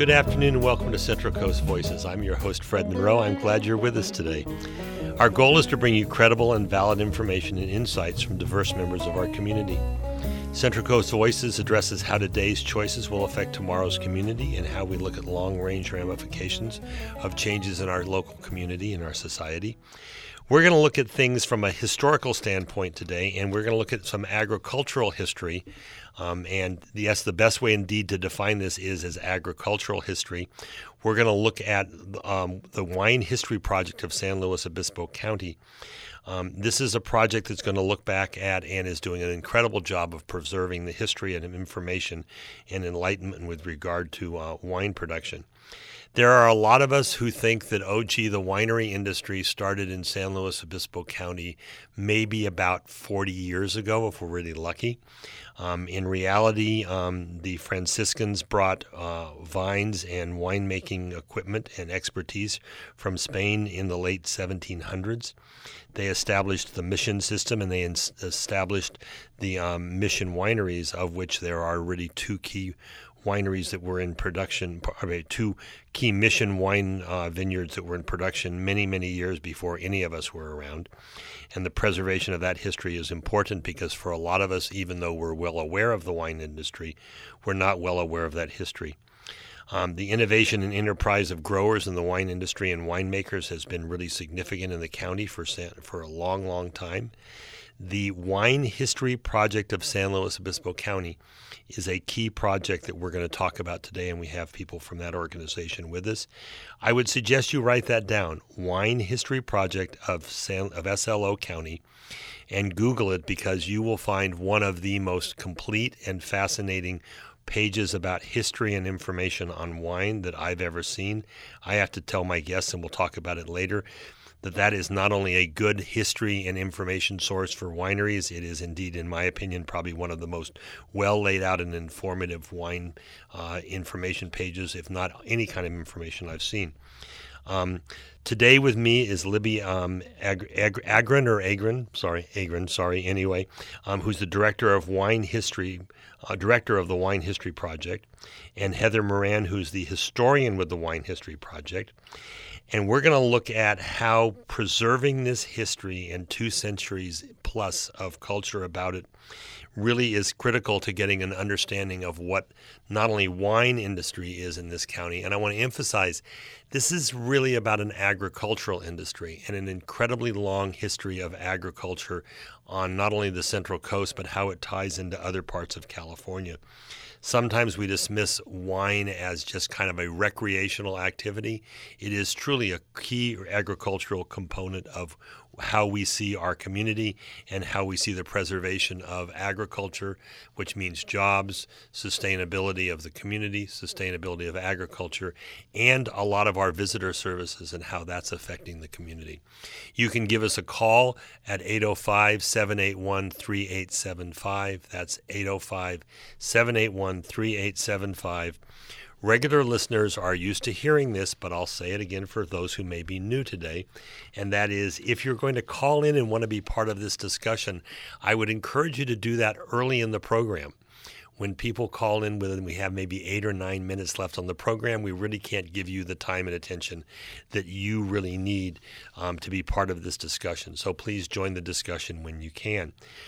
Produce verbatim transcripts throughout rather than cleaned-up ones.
Good afternoon and welcome to Central Coast Voices. I'm your host, Fred Monroe. I'm glad you're with us today. Our goal is to bring you credible and valid information and insights from diverse members of our community. Central Coast Voices addresses how today's choices will affect tomorrow's community and how we look at long-range ramifications of changes in our local community and our society. We're going to look at things from a historical standpoint today, and we're going to look at some agricultural history. Um, and yes, the best way indeed to define this is as agricultural history. We're going to look at um, the Wine History Project of San Luis Obispo County. Um, this is a project that's going to look back at and is doing an incredible job of preserving the history and information and enlightenment with regard to uh, wine production. There are a lot of us who think that, oh, gee, the winery industry started in San Luis Obispo County maybe about forty years ago, if we're really lucky. Um, in reality, um, the Franciscans brought uh, vines and winemaking equipment and expertise from Spain in the late seventeen hundreds. They established the mission system, and they ins- established the um, mission wineries, of which there are really two key wineries that were in production, I mean, two key mission wine uh, vineyards that were in production many, many years before any of us were around. And the preservation of that history is important because for a lot of us, even though we're well aware of the wine industry, we're not well aware of that history. Um, the innovation and enterprise of growers in the wine industry and winemakers has been really significant in the county for for a long, long time. The Wine History Project of San Luis Obispo County is a key project that we're going to talk about today, and we have people from that organization with us. I would suggest you write that down, Wine History Project of San, of S L O County, and Google it because you will find one of the most complete and fascinating pages about history and information on wine that I've ever seen. I have to tell my guests, and we'll talk about it later, that that is not only a good history and information source for wineries, it is indeed, in my opinion, probably one of the most well laid out and informative wine uh, information pages, if not any kind of information I've seen. Um, today with me is Libby um, Ag- Ag- Agron, or Agron, sorry, Agron, sorry, anyway, um, who's the director of wine history, uh, director of the Wine History Project, and Heather Moran, who's the historian with the Wine History Project. And we're going to look at how preserving this history and two centuries plus of culture about it really is critical to getting an understanding of what not only wine industry is in this county. And I want to emphasize, this is really about an agricultural industry and an incredibly long history of agriculture on not only the Central Coast, but how it ties into other parts of California. Sometimes we dismiss wine as just kind of a recreational activity. It is truly a key agricultural component of how we see our community and how we see the preservation of agriculture, which means jobs, sustainability of the community, sustainability of agriculture, and a lot of our visitor services and how that's affecting the community. You can give us a call at eight oh five, seven eight one, three eight seven five. That's eight oh five, seven eight one, three eight seven five. Regular listeners are used to hearing this, but I'll say it again for those who may be new today, and that is if you're going to call in and want to be part of this discussion, I would encourage you to do that early in the program. When people call in with and we have maybe eight or nine minutes left on the program, we really can't give you the time and attention that you really need um, to be part of this discussion. So please join the discussion when you can.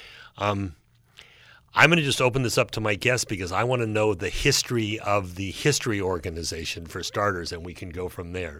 Um, I'm going to just open this up to my guests because I want to know the history of the history organization for starters, and we can go from there.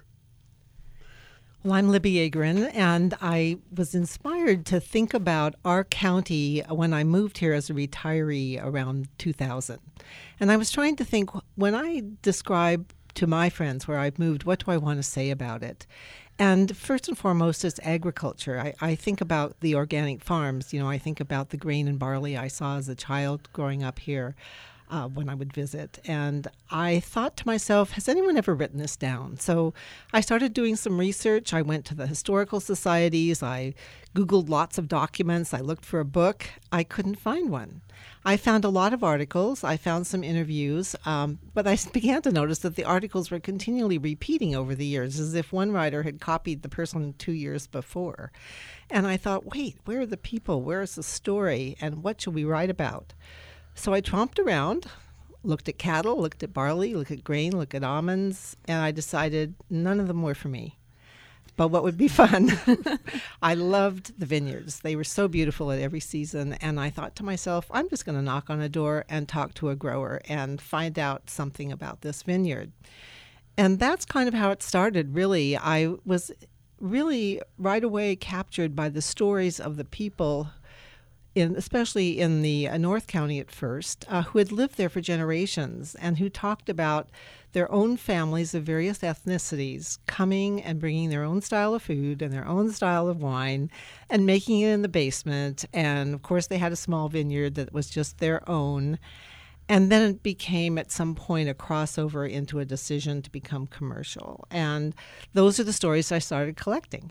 Well, I'm Libby Agron, and I was inspired to think about our county when I moved here as a retiree around two thousand. And I was trying to think, when I describe to my friends where I've moved, what do I want to say about it? And first and foremost, it's agriculture. I, I think about the organic farms. You know, I think about the grain and barley I saw as a child growing up here uh, when I would visit. And I thought to myself, has anyone ever written this down? So I started doing some research. I went to the historical societies. I Googled lots of documents. I looked for a book. I couldn't find one. I found a lot of articles. I found some interviews, um, but I began to notice that the articles were continually repeating over the years, as if one writer had copied the person two years before. And I thought, wait, where are the people? Where is the story? And what should we write about? So I tromped around, looked at cattle, looked at barley, looked at grain, looked at almonds, and I decided none of them were for me. But what would be fun? I loved the vineyards. They were so beautiful at every season. And I thought to myself, I'm just going to knock on a door and talk to a grower and find out something about this vineyard. And that's kind of how it started, really. I was really right away captured by the stories of the people, in, especially in the uh, North County at first, uh, who had lived there for generations and who talked about their own families of various ethnicities coming and bringing their own style of food and their own style of wine and making it in the basement. And of course, they had a small vineyard that was just their own. And then it became at some point a crossover into a decision to become commercial. And those are the stories I started collecting.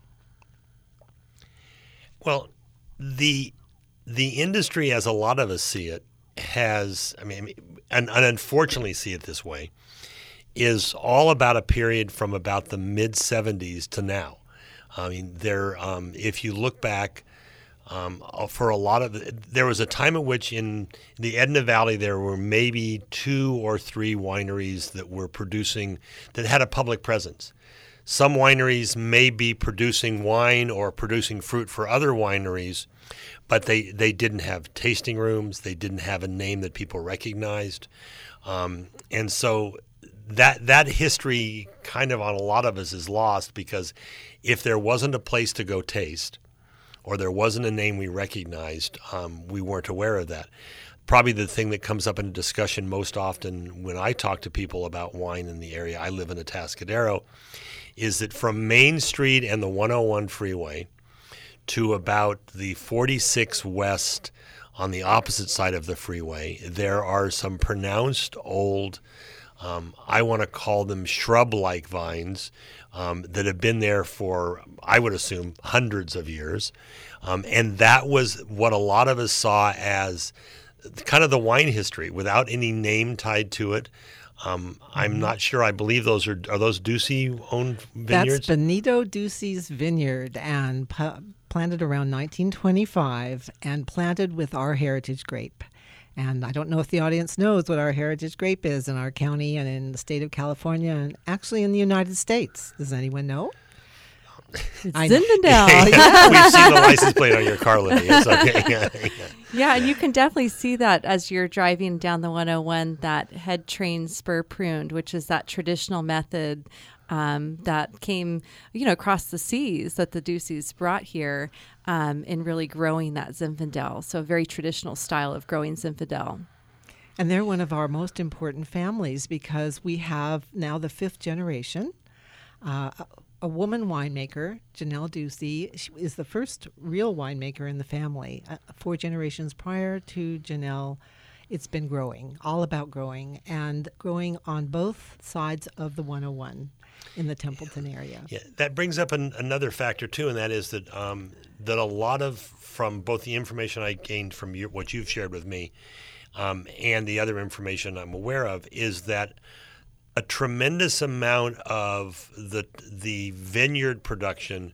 Well, the the industry, as a lot of us see it, has, I mean, and, and unfortunately see it this way, is all about a period from about the mid seventies to now. I mean, there. Um, if you look back, um, for a lot of there was a time at which in the Edna Valley there were maybe two or three wineries that were producing that had a public presence. Some wineries may be producing wine or producing fruit for other wineries, but they, they didn't have tasting rooms. They didn't have a name that people recognized, um, and so. That that history kind of on a lot of us is lost because if there wasn't a place to go taste or there wasn't a name we recognized, um, we weren't aware of that. Probably the thing that comes up in discussion most often when I talk to people about wine in the area, I live in Atascadero, is that from Main Street and the one oh one freeway to about the forty-six West on the opposite side of the freeway, there are some pronounced old Um, I want to call them shrub-like vines um, that have been there for, I would assume, hundreds of years. Um, and that was what a lot of us saw as kind of the wine history without any name tied to it. Um, I'm not sure. I believe those are, are those Ducey-owned vineyards? That's Benito Ducey's vineyard and pu- planted around nineteen twenty-five and planted with our heritage grape. And I don't know if the audience knows what our heritage grape is in our county and in the state of California and actually in the United States. Does anyone know? It's Zinfandel. Yeah. We've seen the license plate on your car, Libby. It's okay. Yeah, yeah. Yeah, and you can definitely see that as you're driving down the one oh one, that head train spur pruned, which is that traditional method um, that came, you know, across the seas that the Duceys brought here um, in really growing that Zinfandel. So a very traditional style of growing Zinfandel. And they're one of our most important families because we have now the fifth generation. Uh, a woman winemaker, Janelle Ducey, she is the first real winemaker in the family. Uh, four generations prior to Janelle, it's been growing, all about growing, and growing on both sides of the one oh one in the Templeton area. Yeah, that brings up an, another factor too, and that is that um, that a lot of, from both the information I gained from your, what you've shared with me, um, and the other information I'm aware of, is that a tremendous amount of the the vineyard production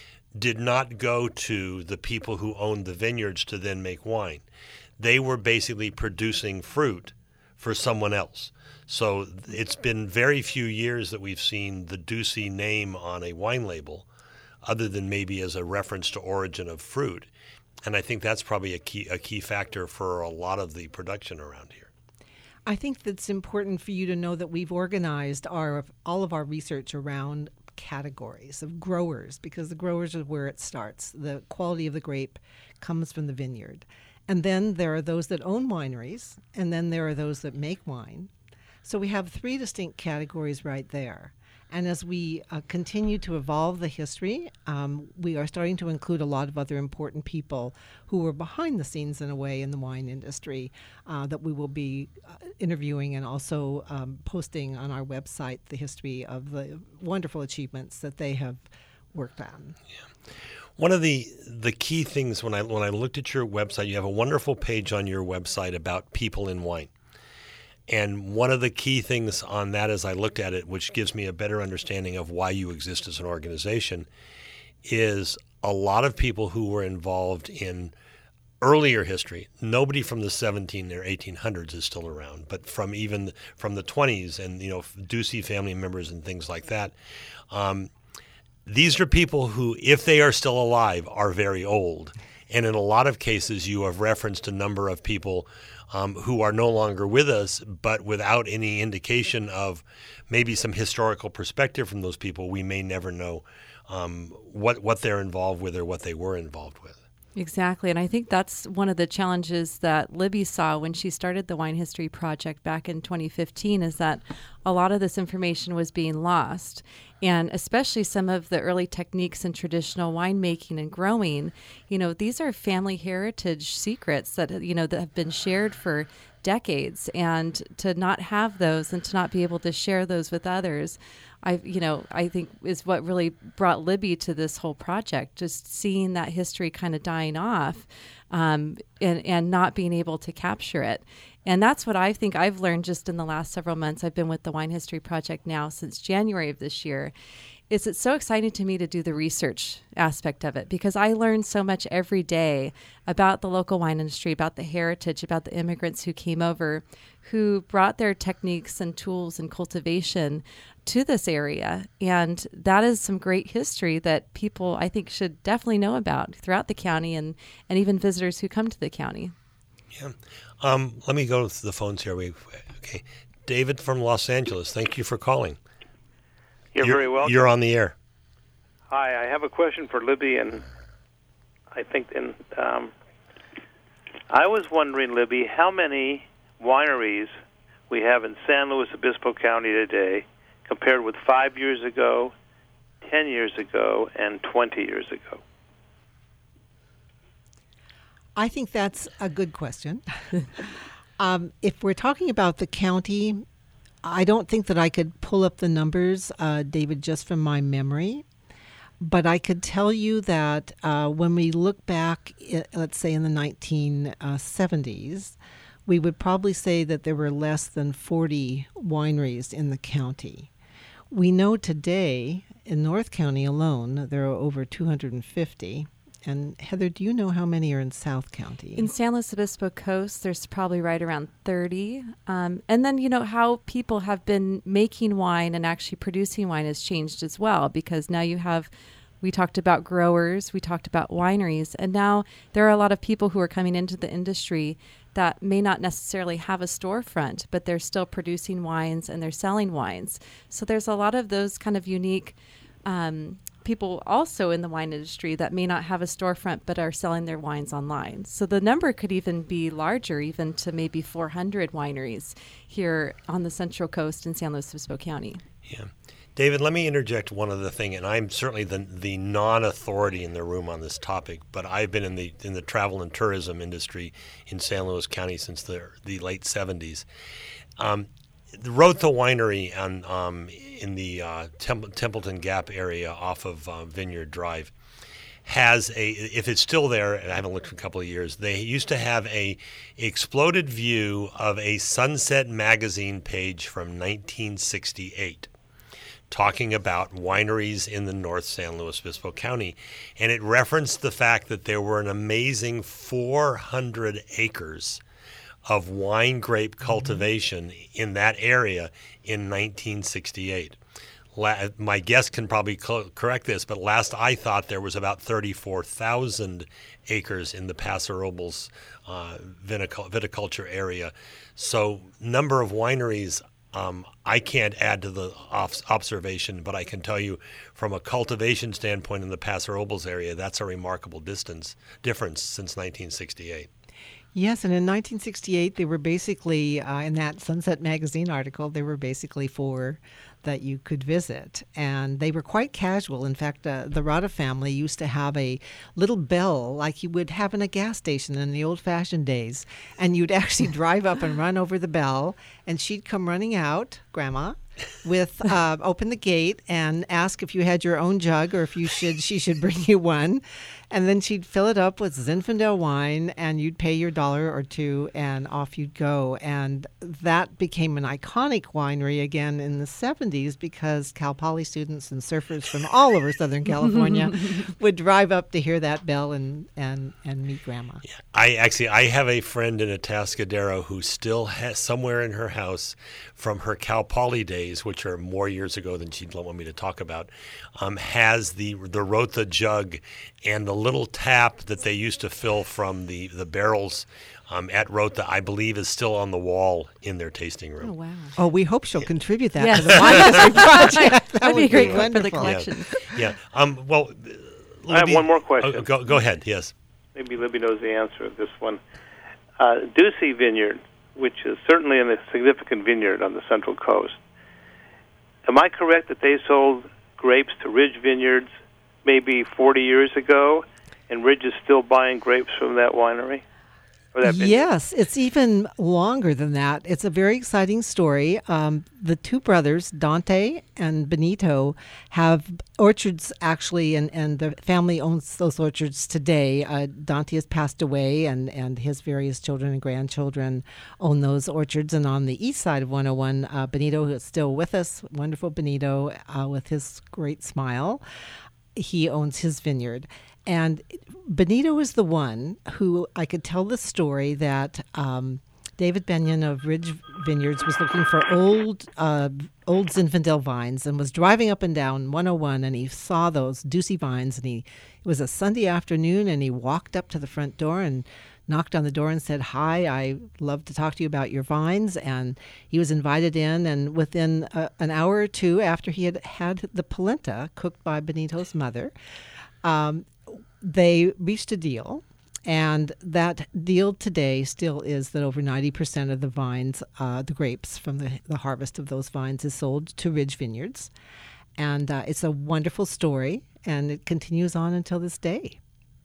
did not go to the people who owned the vineyards to then make wine. They were basically producing fruit for someone else. So it's been very few years that we've seen the Ducey name on a wine label, other than maybe as a reference to origin of fruit. And I think that's probably a key a key factor for a lot of the production around here. I think that's important for you to know that we've organized our all of our research around categories of growers, because the growers are where it starts. The quality of the grape comes from the vineyard. And then there are those that own wineries, and then there are those that make wine. So we have three distinct categories right there. And as we uh, continue to evolve the history, um, we are starting to include a lot of other important people who were behind the scenes in a way in the wine industry uh, that we will be uh, interviewing and also um, posting on our website the history of the wonderful achievements that they have worked on. Yeah. One of the the key things when I when I looked at your website, you have a wonderful page on your website about people in wine. And one of the key things on that as I looked at it, which gives me a better understanding of why you exist as an organization, is a lot of people who were involved in earlier history, nobody from the seventeen or eighteen hundreds is still around, but from even from the twenties and, you know, Ducey family members and things like that. Um, these are people who, if they are still alive, are very old. And in a lot of cases, you have referenced a number of people um, who are no longer with us, but without any indication of maybe some historical perspective from those people, we may never know um, what what they're involved with or what they were involved with. Exactly. And I think that's one of the challenges that Libby saw when she started the Wine History Project back in twenty fifteen, is that a lot of this information was being lost. And especially some of the early techniques in traditional winemaking and growing, you know, these are family heritage secrets that, you know, that have been shared for decades. And to not have those and to not be able to share those with others, I, you know, I think is what really brought Libby to this whole project, just seeing that history kind of dying off um, and, and not being able to capture it. And that's what I think I've learned just in the last several months. I've been with the Wine History Project now since January of this year. Is it's so exciting to me to do the research aspect of it, because I learn so much every day about the local wine industry, about the heritage, about the immigrants who came over, who brought their techniques and tools and cultivation to this area. And that is some great history that people, I think, should definitely know about throughout the county, and, and even visitors who come to the county. Yeah. Um, let me go to the phones here. We, okay. David from Los Angeles, thank you for calling. You're, you're very welcome. You're on the air. Hi, I have a question for Libby, and I think, and um, I was wondering, Libby, how many wineries we have in San Luis Obispo County today compared with five years ago, ten years ago, and twenty years ago? I think that's a good question. um, if we're talking about the county, I don't think that I could pull up the numbers, uh, David, just from my memory. But I could tell you that uh, when we look back, let's say in the nineteen seventies, we would probably say that there were less than forty wineries in the county. We know today, in North County alone, there are over two hundred fifty. And Heather, do you know how many are in South County? In San Luis Obispo Coast, there's probably right around thirty. Um, and then, you know, how people have been making wine and actually producing wine has changed as well, because now you have, we talked about growers, we talked about wineries, and now there are a lot of people who are coming into the industry that may not necessarily have a storefront, but they're still producing wines and they're selling wines. So there's a lot of those kind of unique um people also in the wine industry that may not have a storefront but are selling their wines online. So the number could even be larger, even to maybe four hundred wineries here on the Central Coast in San Luis Obispo County. Yeah. David, let me interject one other thing, and I'm certainly the the non-authority in the room on this topic, but I've been in the in the travel and tourism industry in San Luis County since the the late seventies. Um, The Rotha Winery on, um, in the uh, Temp- Templeton Gap area off of uh, Vineyard Drive has a, if it's still there, and I haven't looked for a couple of years, they used to have a exploded view of a Sunset magazine page from nineteen sixty-eight talking about wineries in the North San Luis Obispo County. And it referenced the fact that there were an amazing four hundred acres of wine grape cultivation in that area in nineteen sixty-eight. La- my guest can probably co- correct this, but last I thought there was about thirty-four thousand acres in the Paso Robles uh, vinicul- viticulture area. So number of wineries, um, I can't add to the off- observation, but I can tell you from a cultivation standpoint in the Paso Robles area, that's a remarkable distance difference since nineteen sixty-eight. Yes, and in nineteen sixty-eight, they were basically, uh, in that Sunset Magazine article, there were basically four that you could visit. And they were quite casual. In fact, uh, the Rada family used to have a little bell like you would have in a gas station in the old-fashioned days. And you'd actually drive up and run over the bell, and she'd come running out, Grandma, with uh, open the gate and ask if you had your own jug or if you should she should bring you one. And then she'd fill it up with Zinfandel wine, and you'd pay your dollar or two, and off you'd go. And that became an iconic winery again in the seventies because Cal Poly students and surfers from all over Southern California would drive up to hear that bell and, and, and meet Grandma. Yeah. I actually, I have a friend in Atascadero who still has somewhere in her house from her Cal Poly days, which are more years ago than she'd want me to talk about, um, has the the Rotha jug and the little tap that they used to fill from the, the barrels um, at Rotha, I believe, is still on the wall in their tasting room. Oh, wow. Oh, we hope she'll contribute that Yes. to the wine history project. That That'd would be a great one for the wonderful. collection. Yeah. Um, well, I have Libby- one more question. Oh, go, go ahead. Yes. Maybe Libby knows the answer to this one. Uh, Ducey Vineyard, which is certainly a significant vineyard on the Central Coast. Am I correct that they sold grapes to Ridge Vineyards maybe forty years ago, and Ridge is still buying grapes from that winery? Or that vineyard? Yes, it's even longer than that. It's a very exciting story. Um, the two brothers, Dante and Benito, have orchards actually, and, and the family owns those orchards today. Uh, Dante has passed away, and, and his various children and grandchildren own those orchards. And on the east side of one oh one, uh, Benito, who is still with us, wonderful Benito, uh, with his great smile, he owns his vineyard. And Benito is the one who I could tell the story that um, David Benyon of Ridge Vineyards was looking for old uh, old Zinfandel vines and was driving up and down one oh one, and he saw those Ducey vines, and he it was a Sunday afternoon, and he walked up to the front door and knocked on the door and said, "Hi, I love to talk to you about your vines." And he was invited in, and within uh, an hour or two after he had had the polenta cooked by Benito's mother, um, they reached a deal, and that deal today still is that over ninety percent of the vines, uh, the grapes from the, the harvest of those vines, is sold to Ridge Vineyards. And uh, it's a wonderful story, and it continues on until this day.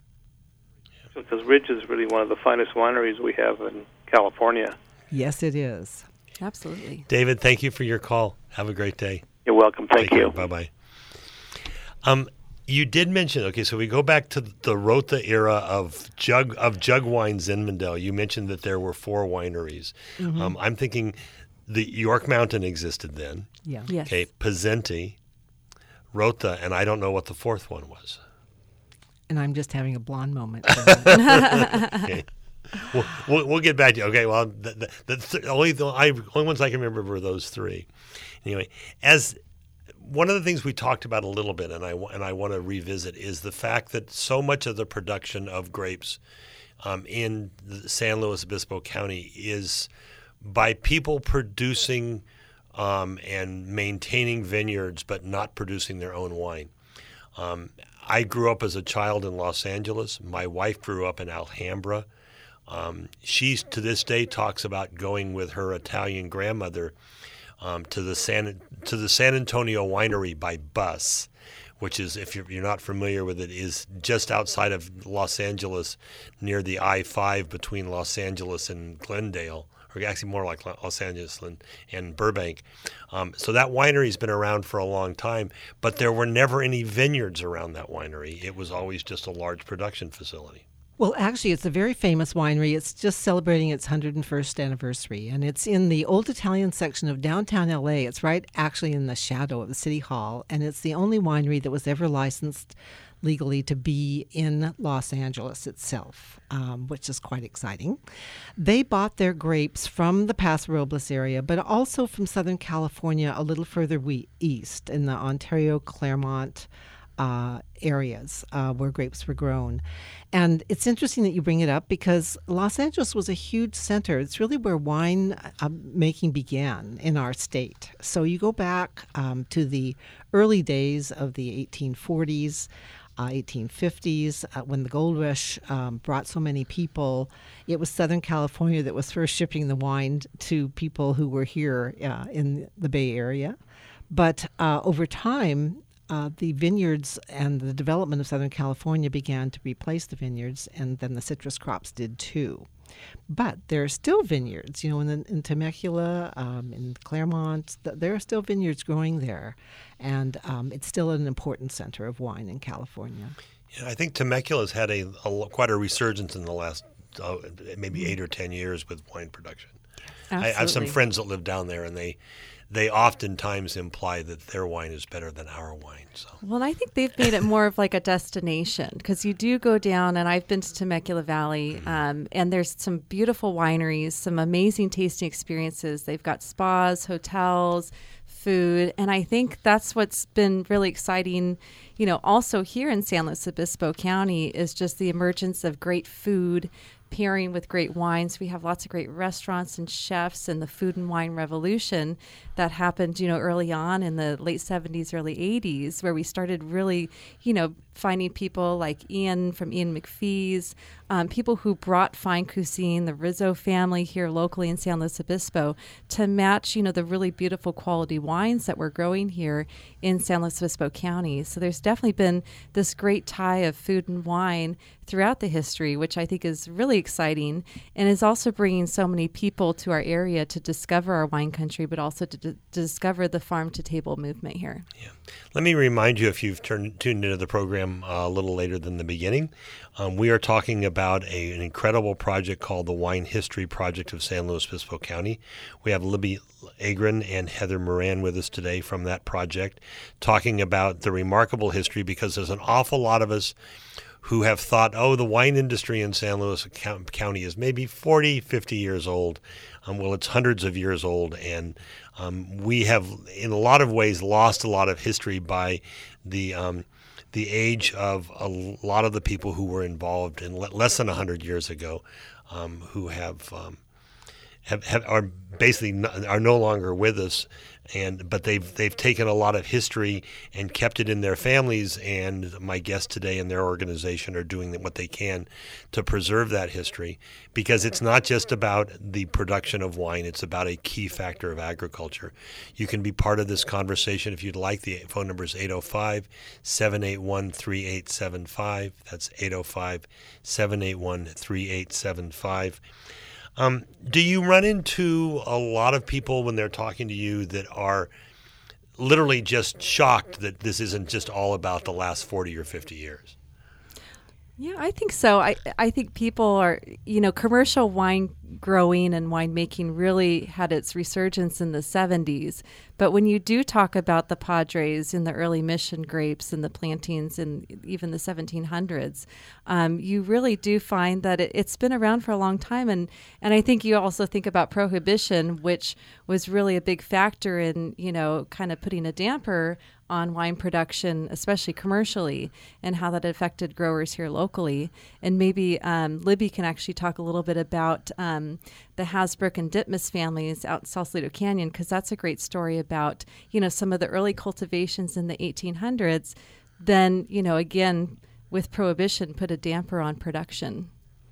Because Ridge is really one of the finest wineries we have in California. Yes, it is. Absolutely. David, thank you for your call. Have a great day. You're welcome. Thank Take you. care. Bye-bye. Um, you did mention, okay, so we go back to the Rotha era of jug of jug wine Zinfandel. You mentioned that there were four wineries. Mm-hmm. Um, I'm thinking the York Mountain existed then. Yeah. Yes. Okay, Pezenti, Rotha, and I don't know what the fourth one was. And I'm just having a blonde moment. Okay. We'll, we'll, we'll get back to you. Okay, well, the, the, the th- only, the I, only ones I can remember were those three. Anyway, as one of the things we talked about a little bit, and I, and I want to revisit, is the fact that so much of the production of grapes um, in the San Luis Obispo County is by people producing um, and maintaining vineyards but not producing their own wine. Um, I grew up as a child in Los Angeles. My wife grew up in Alhambra. Um, she, to this day, talks about going with her Italian grandmother um, to the San to the San Antonio Winery by bus, which is, if you're, you're not familiar with it, is just outside of Los Angeles, near the I five between Los Angeles and Glendale, or actually more like Los Angeles and, and Burbank. Um, so that winery's been around for a long time, but there were never any vineyards around that winery. It was always just a large production facility. Well, actually, it's a very famous winery. It's just celebrating its one hundred first anniversary, and it's in the old Italian section of downtown L A. It's right actually in the shadow of the City Hall, and it's the only winery that was ever licensed legally to be in Los Angeles itself, um, which is quite exciting. They bought their grapes from the Paso Robles area, but also from Southern California a little further we- east in the Ontario, Claremont uh, areas uh, where grapes were grown. And it's interesting that you bring it up because Los Angeles was a huge center. It's really where wine uh, making began in our state. So you go back um, to the early days of the eighteen forties, Uh, eighteen fifties, uh, when the gold rush um, brought so many people. It was Southern California that was first shipping the wine to people who were here uh, in the Bay Area. But uh, over time, uh, the vineyards and the development of Southern California began to replace the vineyards, and then the citrus crops did too. But there are still vineyards, you know, in, the, in Temecula, um, in Claremont, th- there are still vineyards growing there. And um, it's still an important center of wine in California. Yeah, I think Temecula's had a, a quite a resurgence in the last uh, maybe eight or ten years with wine production. I, I have some friends that live down there, and they they oftentimes imply that their wine is better than our wine. So. Well, I think they've made it more of like a destination, because you do go down, and I've been to Temecula Valley, mm-hmm. um, and there's some beautiful wineries, some amazing tasting experiences. They've got spas, hotels, food, and I think that's what's been really exciting, you know, also here in San Luis Obispo County, is just the emergence of great food pairing with great wines. We have lots of great restaurants and chefs, and the food and wine revolution that happened, you know, early on in the late seventies, early eighties, where we started really, you know, finding people like Ian from Ian McPhee's, um, people who brought fine cuisine, the Rizzo family here locally in San Luis Obispo, to match, you know, the really beautiful quality wines that we're growing here in San Luis Obispo County. So there's definitely been this great tie of food and wine throughout the history, which I think is really exciting, and is also bringing so many people to our area to discover our wine country, but also to, d- to discover the farm-to-table movement here. Yeah. Let me remind you, if you've turned, tuned into the program uh, a little later than the beginning, um, we are talking about a, an incredible project called the Wine History Project of San Luis Obispo County. We have Libby Agron and Heather Moran with us today from that project, talking about the remarkable history, because there's an awful lot of us who have thought, oh, the wine industry in San Luis County is maybe forty, fifty years old. Um, well, it's hundreds of years old, and um, we have, in a lot of ways, lost a lot of history by the um, the age of a lot of the people who were involved in le- less than one hundred years ago, um, who have, um, have, have are basically no, are no longer with us. And but they've they've taken a lot of history and kept it in their families, and my guests today and their organization are doing what they can to preserve that history, because it's not just about the production of wine, it's about a key factor of agriculture. You can be part of this conversation if you'd like. The phone number is eight oh five, seven eight one, three eight seven five. That's eight oh five, seven eight one, three eight seven five. Um, do you run into a lot of people when they're talking to you that are literally just shocked that this isn't just all about the last forty or fifty years? Yeah, I think so. I I think people are, you know, commercial wine growing and winemaking really had its resurgence in the seventies. But when you do talk about the Padres and the early mission grapes and the plantings in even the seventeen hundreds, um, you really do find that it, it's been around for a long time. And, and I think you also think about Prohibition, which was really a big factor in, you know, kind of putting a damper on wine production, especially commercially, and how that affected growers here locally. And maybe um, Libby can actually talk a little bit about um, the Hasbrook and Ditmas families out in Sausalito Canyon, because that's a great story about, you know, some of the early cultivations in the eighteen hundreds. Then, you know, again, with Prohibition, put a damper on production.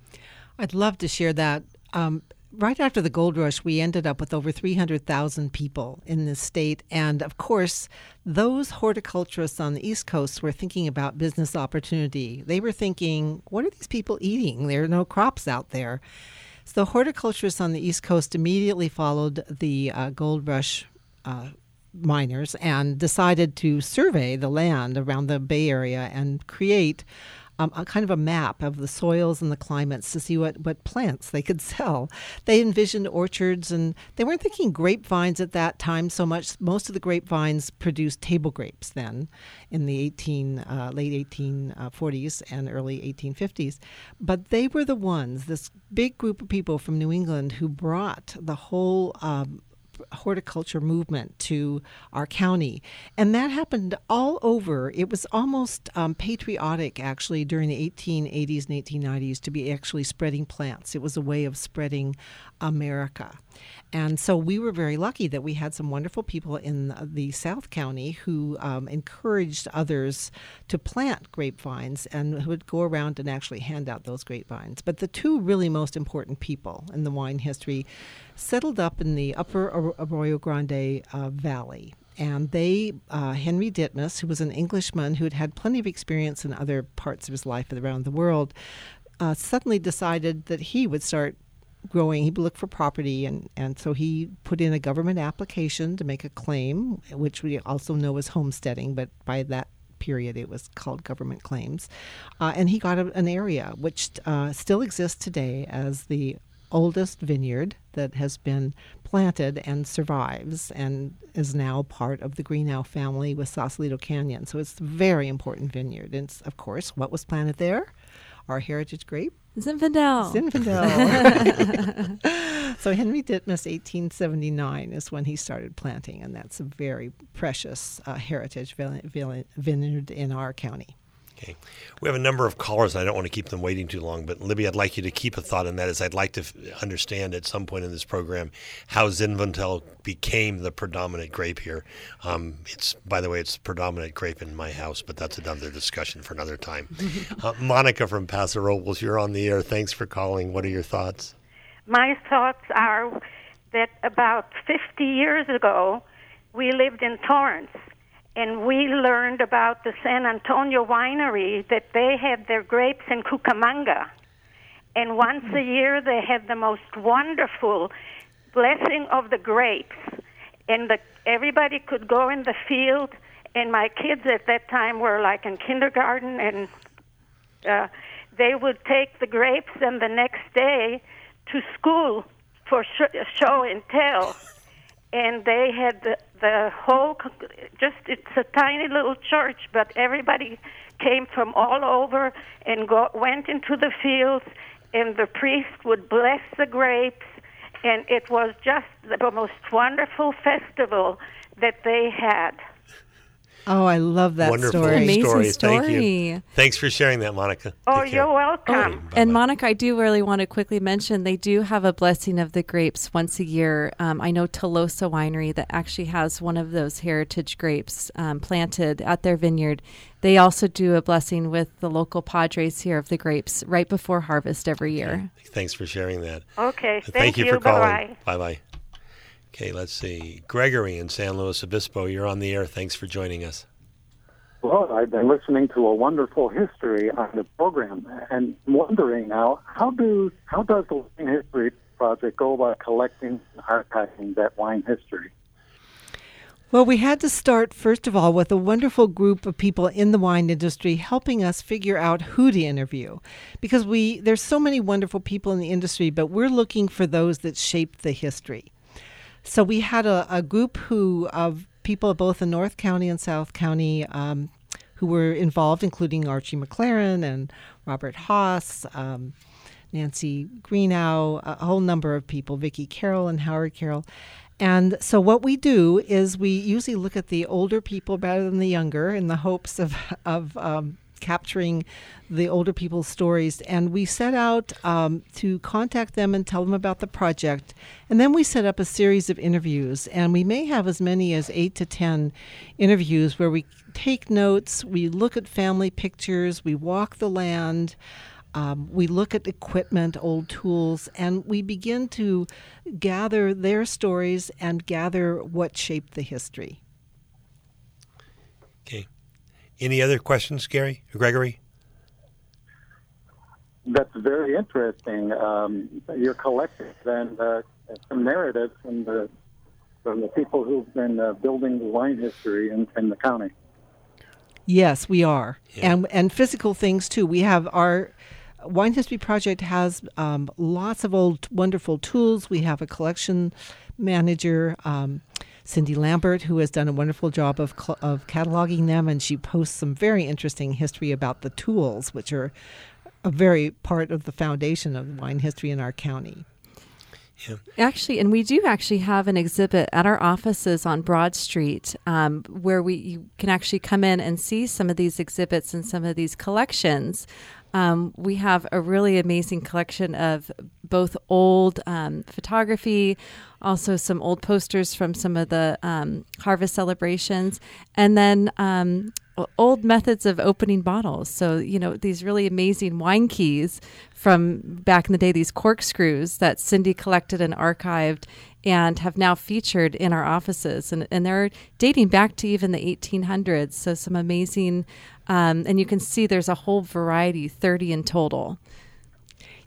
I'd love to share that. Um, Right after the gold rush, we ended up with over three hundred thousand people in this state. And of course, those horticulturists on the East Coast were thinking about business opportunity. They were thinking, what are these people eating? There are no crops out there. So horticulturists on the East Coast immediately followed the uh, gold rush uh, miners and decided to survey the land around the Bay Area and create Um, a kind of a map of the soils and the climates to see what, what plants they could sell. They envisioned orchards, and they weren't thinking grapevines at that time so much. Most of the grapevines produced table grapes then in the eighteen, uh, late eighteen forties and early eighteen fifties. But they were the ones, this big group of people from New England, who brought the whole um, horticulture movement to our county. And that happened all over. It was almost um, patriotic, actually, during the eighteen eighties and eighteen nineties to be actually spreading plants. It was a way of spreading America. And so we were very lucky that we had some wonderful people in the South County who um, encouraged others to plant grapevines and who would go around and actually hand out those grapevines. But the two really most important people in the wine history settled up in the upper Arroyo Grande uh, Valley. And they, uh, Henry Ditmas, who was an Englishman who had had plenty of experience in other parts of his life around the world, uh, suddenly decided that he would start growing, he looked for property, and, and so he put in a government application to make a claim, which we also know as homesteading, but by that period it was called government claims. Uh, and he got a, an area which uh, still exists today as the oldest vineyard that has been planted and survives and is now part of the Greenough family with Sausalito Canyon. So it's a very important vineyard. And it's, of course, what was planted there? Our heritage grape. Zinfandel. Zinfandel. So Henry Ditmas, eighteen seventy-nine is when he started planting, and that's a very precious uh, heritage vineyard in our county. Okay. We have a number of callers, and I don't want to keep them waiting too long, but Libby, I'd like you to keep a thought on that, as I'd like to f- understand at some point in this program how Zinfandel became the predominant grape here. Um, it's, by the way, it's the predominant grape in my house, but that's another discussion for another time. uh, Monica from Paso Robles, you're on the air. Thanks for calling. What are your thoughts? My thoughts are that about fifty years ago, we lived in Torrance. And we learned about the San Antonio winery, that they had their grapes in Cucamonga. And once a year, they had the most wonderful blessing of the grapes. And the, everybody could go in the field. And my kids at that time were like in kindergarten. And uh, they would take the grapes and the next day to school for sh- show and tell. And they had the, the whole, just, it's a tiny little church, but everybody came from all over and go, went into the fields, and the priest would bless the grapes, and it was just the most wonderful festival that they had. Oh, I love that Wonderful story. Amazing story. story. Thank you. Thanks for sharing that, Monica. Oh, Take care. you're welcome. Okay, And bye-bye. Monica, I do really want to quickly mention they do have a blessing of the grapes once a year. Um, I know Tolosa Winery that actually has one of those heritage grapes um, planted at their vineyard. They also do a blessing with the local Padres here of the grapes right before harvest every year. Thanks for sharing that. Okay, Thank, thank you you. for calling. Bye-bye. Bye-bye. Okay, let's see. Gregory in San Luis Obispo, you're on the air. Thanks for joining us. Well, I've been listening to a wonderful history on the program and wondering now, how do how does the Wine History Project go about collecting and archiving that wine history? Well, we had to start, first of all, with a wonderful group of people in the wine industry helping us figure out who to interview. Because we there's so many wonderful people in the industry, but we're looking for those that shaped the history. So we had a, a group who of people both in North County and South County um, who were involved, including Archie McLaren and Robert Haas, um, Nancy Greenough, a whole number of people, Vicki Carroll and Howard Carroll. And so what we do is we usually look at the older people rather than the younger in the hopes of, of um, capturing the older people's stories. And we set out um, to contact them and tell them about the project. And then we set up a series of interviews. And we may have as many as eight to ten interviews where we take notes, we look at family pictures, we walk the land, Um, we look at equipment, old tools, and we begin to gather their stories and gather what shaped the history. Okay. Any other questions, Gary or Gregory? That's very interesting. Um, you're collecting then uh, some narratives from the from the people who've been uh, building the wine history in, in the county. Yes, we are, Yeah. and and physical things too. We have our Wine History Project has um, lots of old wonderful tools. We have a collection manager, um, Cindy Lambert, who has done a wonderful job of cl- of cataloging them, and she posts some very interesting history about the tools, which are a very part of the foundation of wine history in our county. Yeah. Actually, and we do actually have an exhibit at our offices on Broad Street um, where we you can actually come in and see some of these exhibits and some of these collections. Um, we have a really amazing collection of both old um, photography, also some old posters from some of the um, harvest celebrations, and then um, old methods of opening bottles. So, you know, these really amazing wine keys from back in the day, these corkscrews that Cindy collected and archived and have now featured in our offices. And, and they're dating back to even the eighteen hundreds. So some amazing, um, and you can see there's a whole variety, thirty in total.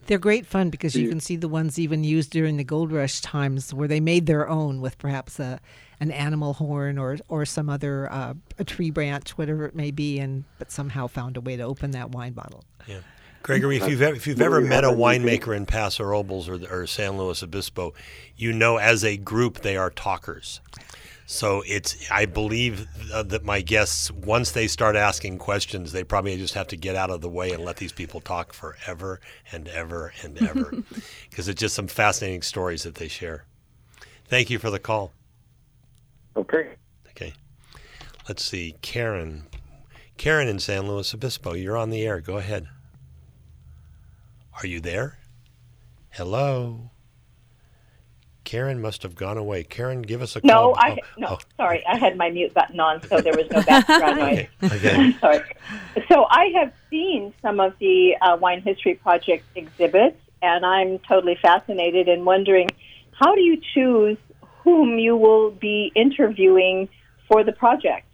They're great fun because you You- can see the ones even used during the gold rush times where they made their own with perhaps a an animal horn or or some other uh, a tree branch, whatever it may be, and but somehow found a way to open that wine bottle. Yeah. Gregory, if you've ever, if you've ever met a winemaker in Paso Robles or, or San Luis Obispo, you know as a group they are talkers. So it's, I believe uh, that my guests, once they start asking questions, they probably just have to get out of the way and let these people talk forever and ever and ever, because it's just some fascinating stories that they share. Thank you for the call. Okay. Okay. Let's see. Karen. Karen in San Luis Obispo, you're on the air. Go ahead. Are you there? Hello? Karen must have gone away. Karen, give us a No, call. I Oh, no, oh. sorry, I had my mute button on, so there was no background noise. Okay. Okay. Sorry. So I have seen some of the uh, Wine History Project exhibits, and I'm totally fascinated and wondering, how do you choose whom you will be interviewing for the project?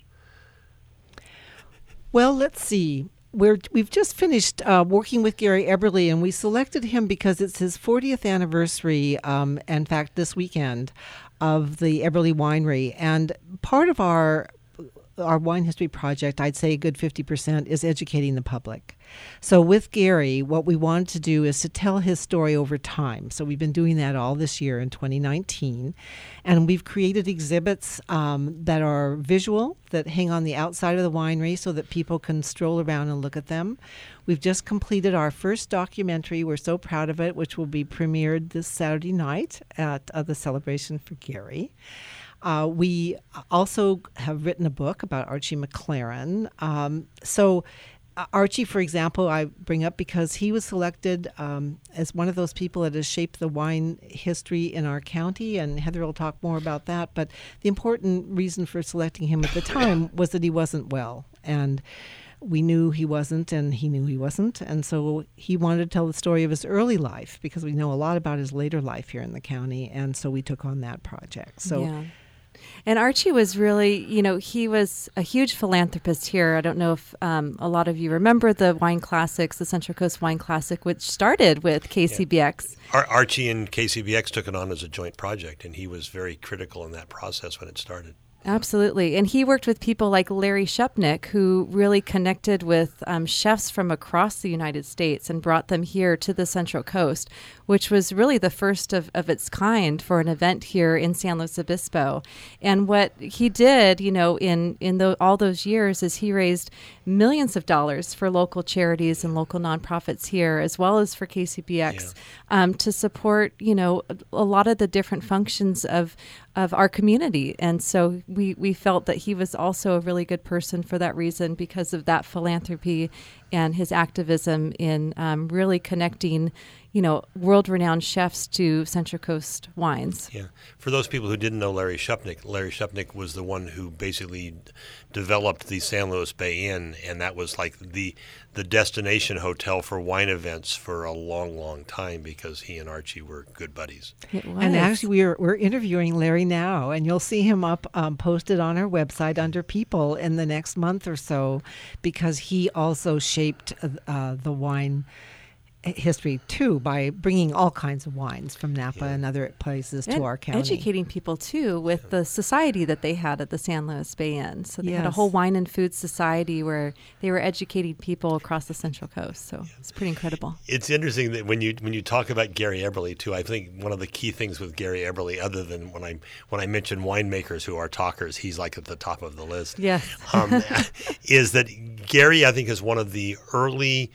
Well, let's see. We're, we've just finished uh, working with Gary Eberly, and we selected him because it's his fortieth anniversary, um, in fact, this weekend, of the Eberly Winery. And part of our our wine history project, I'd say a good fifty percent, is educating the public. So with Gary, what we wanted to do is to tell his story over time. So we've been doing that all this year in twenty nineteen. And we've created exhibits um, that are visual, that hang on the outside of the winery so that people can stroll around and look at them. We've just completed our first documentary. We're so proud of it, which will be premiered this Saturday night at uh, the Celebration for Gary. Uh, we also have written a book about Archie McLaren. Um, so uh, Archie, for example, I bring up because he was selected um, as one of those people that has shaped the wine history in our county, and Heather will talk more about that. But the important reason for selecting him at the time was that he wasn't well. And we knew he wasn't, and he knew he wasn't. And so he wanted to tell the story of his early life because we know a lot about his later life here in the county. And so we took on that project. So. Yeah. And Archie was really, you know, he was a huge philanthropist here. I don't know if um, a lot of you remember the Wine Classics, the Central Coast Wine Classic, which started with K C B X. Yeah. Ar- Archie and K C B X took it on as a joint project, and he was very critical in that process when it started. Absolutely. And he worked with people like Larry Shepnick, who really connected with um, chefs from across the United States and brought them here to the Central Coast, which was really the first of, of its kind for an event here in San Luis Obispo. And what he did, you know, in, in the, all those years is he raised millions of dollars for local charities and local nonprofits here, as well as for K C B X, yeah. um, to support, you know, a lot of the different functions of of our community. And so we, we felt that he was also a really good person for that reason, because of that philanthropy and his activism in um, really connecting, you know, world-renowned chefs to Central Coast wines. Yeah. For those people who didn't know Larry Shepnick, Larry Shepnick was the one who basically developed the San Luis Bay Inn, and that was like the the destination hotel for wine events for a long, long time, because he and Archie were good buddies. It was. And actually, we're we're interviewing Larry now, and you'll see him up um, posted on our website under People in the next month or so, because he also shaped uh, the wine history too by bringing all kinds of wines from Napa yeah. and other places and to our county. Educating people too with the society that they had at the San Luis Bay Inn. So they yes. had a whole wine and food society where they were educating people across the Central Coast. So yeah. it's pretty incredible. It's interesting that when you when you talk about Gary Eberly too, I think one of the key things with Gary Eberly, other than when I when I mention winemakers who are talkers, he's like at the top of the list. Yes. um, is that Gary, I think, is one of the early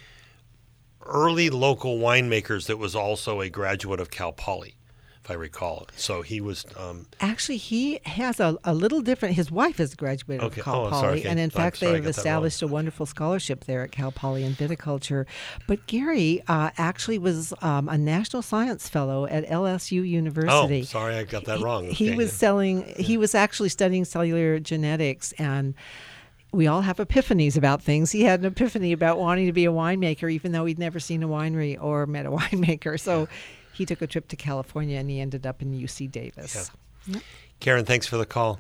early local winemakers that was also a graduate of Cal Poly, if I recall. So he was... Um, Actually, he has a, a little different... His wife is a graduate okay. of Cal oh, Poly, sorry, okay. and in I'm fact, sorry, they've established a wonderful scholarship there at Cal Poly in viticulture. But Gary uh, actually was um, a National Science Fellow at L S U University. Oh, sorry, I got that wrong. He, he okay. was selling... Yeah. He was actually studying cellular genetics, and... We all have epiphanies about things. He had an epiphany about wanting to be a winemaker, even though he'd never seen a winery or met a winemaker. So yeah. he took a trip to California, and he ended up in U C Davis. Yeah. Yep. Karen, thanks for the call.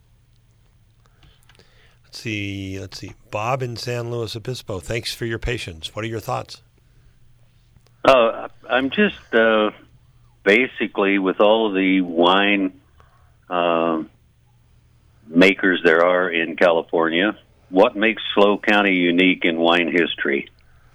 Let's see. Let's see. Bob in San Luis Obispo, thanks for your patience. What are your thoughts? Uh, I'm just uh, basically with all of the wine uh, makers there are in California, what makes SLO County unique in wine history?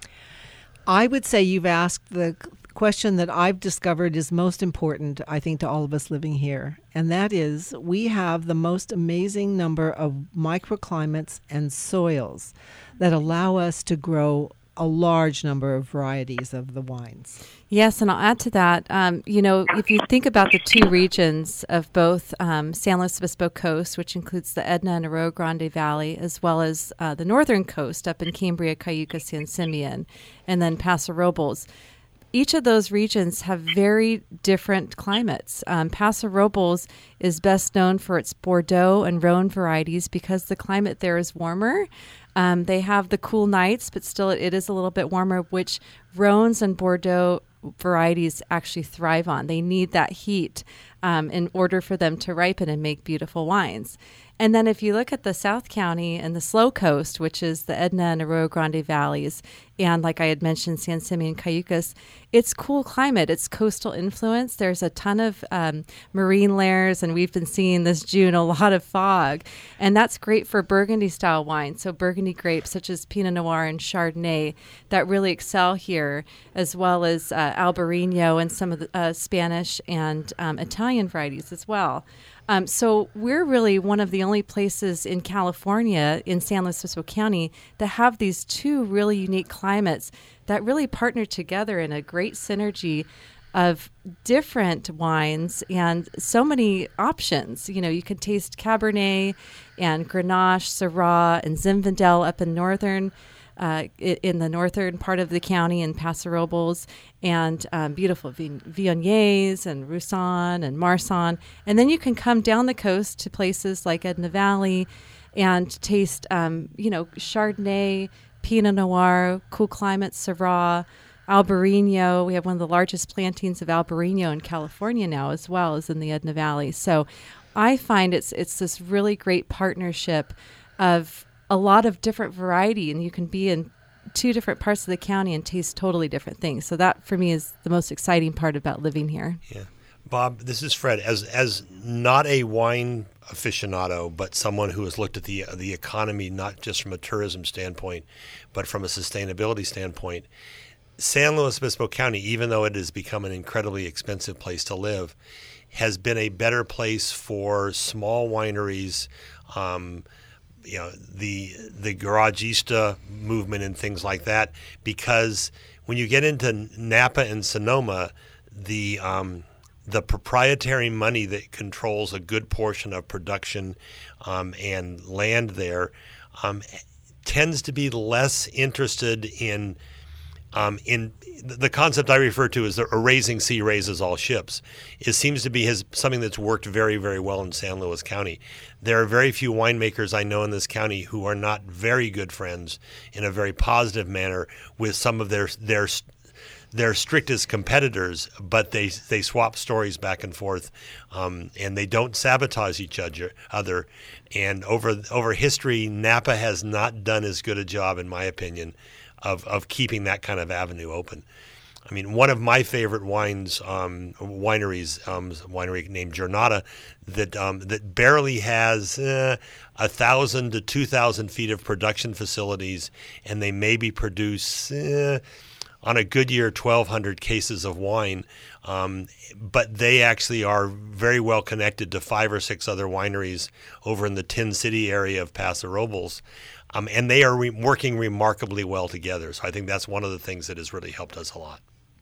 I would say you've asked the question that I've discovered is most important, I think, to all of us living here. And that is we have the most amazing number of microclimates and soils that allow us to grow a large number of varieties of the wines. Yes, and I'll add to that, um, you know, if you think about the two regions of both um, San Luis Obispo coast, which includes the Edna and Arroyo Grande Valley, as well as uh, the northern coast up in Cambria, Cayuga, San Simeon, and then Paso Robles, each of those regions have very different climates. Um, Paso Robles is best known for its Bordeaux and Rhone varieties because the climate there is warmer. Um, they have the cool nights, but still it is a little bit warmer, which Rhones and Bordeaux varieties actually thrive on. They need that heat um, in order for them to ripen and make beautiful wines. And then if you look at the South County and the SLO Coast, which is the Edna and Arroyo Grande Valleys, and like I had mentioned, San Simeon, Cayucas, it's cool climate. It's coastal influence. There's a ton of um, marine layers, and we've been seeing this June a lot of fog. And that's great for Burgundy-style wine. So Burgundy grapes such as Pinot Noir and Chardonnay that really excel here, as well as uh, Albarino and some of the uh, Spanish and um, Italian varieties as well. Um, so we're really one of the only places in California, in San Luis Obispo County, that have these two really unique climates that really partner together in a great synergy of different wines and so many options. You know, you could taste Cabernet and Grenache, Syrah, and Zinfandel up in northern Uh, in the northern part of the county in Paso Robles, and um, beautiful Viogniers and Roussanne and Marsanne. And then you can come down the coast to places like Edna Valley and taste, um, you know, Chardonnay, Pinot Noir, cool climate, Syrah, Albarino. We have one of the largest plantings of Albarino in California now, as well as in the Edna Valley. So I find it's it's this really great partnership of a lot of different variety, and you can be in two different parts of the county and taste totally different things. So that, for me, is the most exciting part about living here. Yeah. Bob, this is Fred. As as not a wine aficionado, but someone who has looked at the the economy not just from a tourism standpoint, but from a sustainability standpoint, San Luis Obispo County, even though it has become an incredibly expensive place to live, has been a better place for small wineries, um, you know, the the garagista movement and things like that, because when you get into Napa and Sonoma, the um, the proprietary money that controls a good portion of production um, and land there um, tends to be less interested in Um, in the concept I refer to as a raising sea raises all ships. It seems to be his, something that's worked very, very well in San Luis County. There are very few winemakers I know in this county who are not very good friends in a very positive manner with some of their their their strictest competitors, but they they swap stories back and forth, um, and they don't sabotage each other. And over over history, Napa has not done as good a job, in my opinion, of of keeping that kind of avenue open. I mean, one of my favorite wines, um, wineries, um, a winery named Jornada, that um, that barely has uh, a thousand to two thousand feet of production facilities, and they maybe produce uh, on a good year twelve hundred cases of wine. Um, but they actually are very well connected to five or six other wineries over in the Tin City area of Paso Robles. Um, and they are re- working remarkably well together. So I think that's one of the things that has really helped us a lot.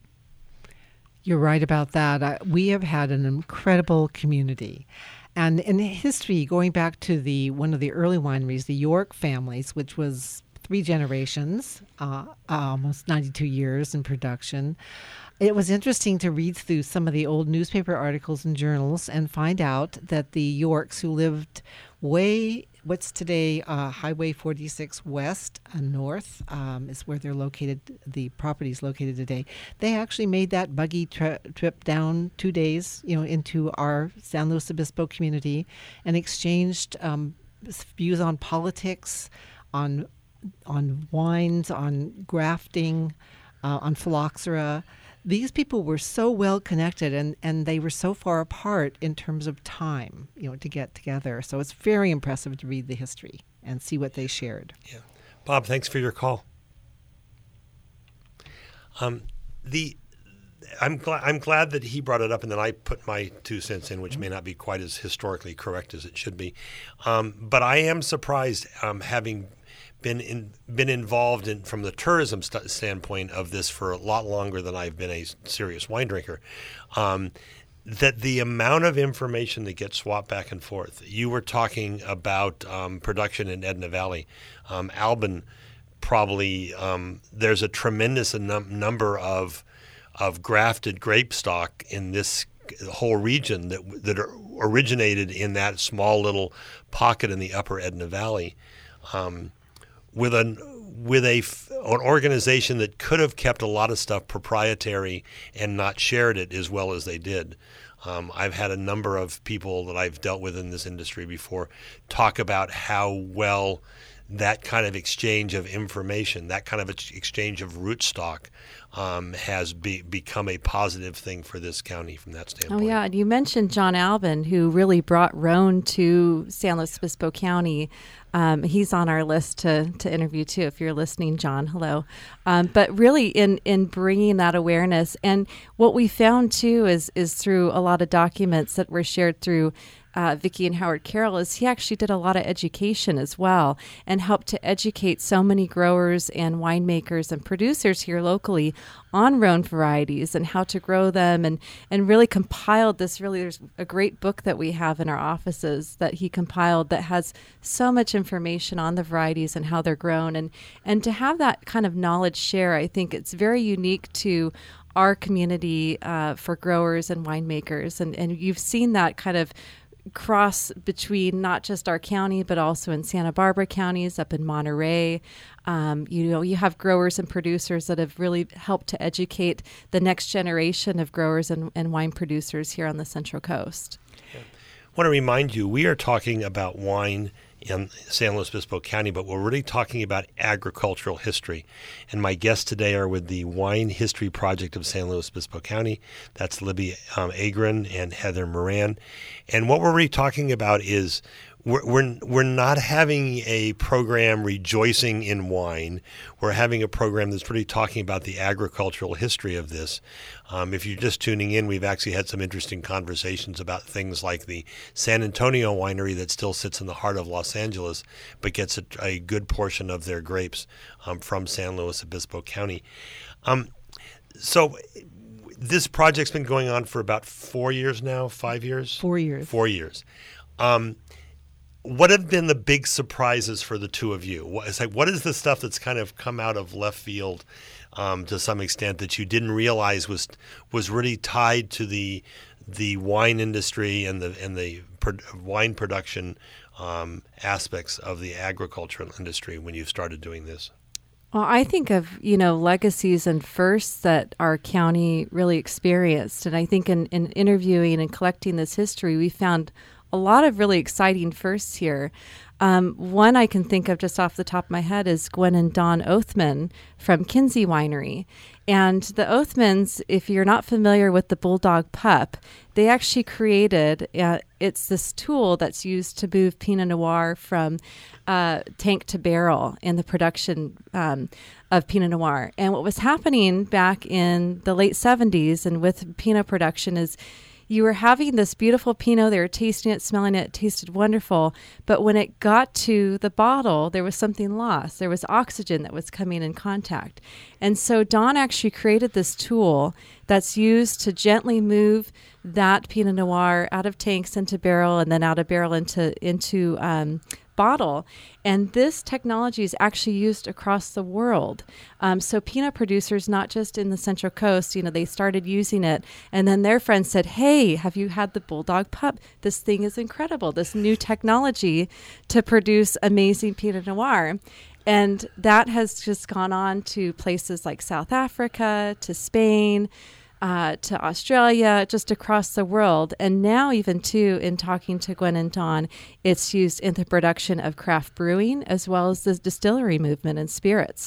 You're right about that. Uh, we have had an incredible community. And in history, going back to the one of the early wineries, the York families, which was three generations, uh, almost ninety-two years in production, it was interesting to read through some of the old newspaper articles and journals and find out that the Yorks, who lived way what's today uh, Highway forty-six West and North um, is where they're located, the property is located today. They actually made that buggy tri- trip down two days, you know, into our San Luis Obispo community and exchanged um, views on politics, on on wines, on grafting, uh, on phylloxera. These people were so well connected, and, and they were so far apart in terms of time, you know, to get together. So it's very impressive to read the history and see what they shared. Yeah. Bob, thanks for your call. Um, the I'm glad I'm glad that he brought it up, and then I put my two cents in, which may not be quite as historically correct as it should be. Um, but I am surprised, um, having been in, been involved in from the tourism st- standpoint of this for a lot longer than I've been a serious wine drinker, um, that the amount of information that gets swapped back and forth. You were talking about um, production in Edna Valley. Um, Albin probably, um, there's a tremendous num- number of of grafted grape stock in this whole region that that originated in that small little pocket in the upper Edna Valley. Um, with an with a an organization that could have kept a lot of stuff proprietary and not shared it as well as they did. Um, I've had a number of people that I've dealt with in this industry before talk about how well that kind of exchange of information, that kind of exchange of rootstock, um, has be, become a positive thing for this county from that standpoint. Oh, yeah. And you mentioned John Albin, who really brought Rhone to San Luis Obispo County. Um, he's on our list to to interview, too, if you're listening, John. Hello. Um, but really in, in bringing that awareness. And what we found, too, is, is through a lot of documents that were shared through Uh, Vicki and Howard Carroll, is he actually did a lot of education as well and helped to educate so many growers and winemakers and producers here locally on Rhone varieties and how to grow them, and, and really compiled this. Really, there's a great book that we have in our offices that he compiled that has so much information on the varieties and how they're grown. And, and to have that kind of knowledge share, I think it's very unique to our community uh, for growers and winemakers. And, and you've seen that kind of cross between not just our county, but also in Santa Barbara counties, up in Monterey. Um, you know, you have growers and producers that have really helped to educate the next generation of growers and, and wine producers here on the Central Coast. Yeah. I want to remind you, we are talking about wine in San Luis Obispo County, but we're really talking about agricultural history. And my guests today are with the Wine History Project of San Luis Obispo County. That's Libby um, Agron and Heather Moran. And what we're really talking about is we're, we're, we're not having a program rejoicing in wine. We're having a program that's really talking about the agricultural history of this. Um, if you're just tuning in, we've actually had some interesting conversations about things like the San Antonio winery that still sits in the heart of Los Angeles, but gets a, a good portion of their grapes um, from San Luis Obispo County. Um, so this project's been going on for about four years now, five years? Four years. Four years. Um, what have been the big surprises for the two of you? What is, like, what is the stuff that's kind of come out of left field um, to some extent that you didn't realize was was really tied to the the wine industry and the and the pro- wine production um, aspects of the agricultural industry when you started doing this? Well, I think of, you know, legacies and firsts that our county really experienced. And I think in, in interviewing and collecting this history, we found a lot of really exciting firsts here. Um, one I can think of just off the top of my head is Gwen and Don Oathman from Kinsey Winery. And the Oathmans, if you're not familiar with the Bulldog Pup, they actually created, uh, it's this tool that's used to move Pinot Noir from uh, tank to barrel in the production um, of Pinot Noir. And what was happening back in the late seventies and with Pinot production is you were having this beautiful Pinot, they were tasting it, smelling it, it tasted wonderful. But when it got to the bottle, there was something lost. There was oxygen that was coming in contact. And so Don actually created this tool that's used to gently move that Pinot Noir out of tanks into barrel and then out of barrel into, into um, bottle. And this technology is actually used across the world. Um, so Pinot producers, not just in the Central Coast, you know, they started using it. And then their friends said, hey, have you had the Bulldog Pup? This thing is incredible. This new technology to produce amazing Pinot Noir. And that has just gone on to places like South Africa, to Spain, Uh, to Australia, just across the world. And now even, too, in talking to Gwen and Don, it's used in the production of craft brewing as well as the distillery movement and spirits.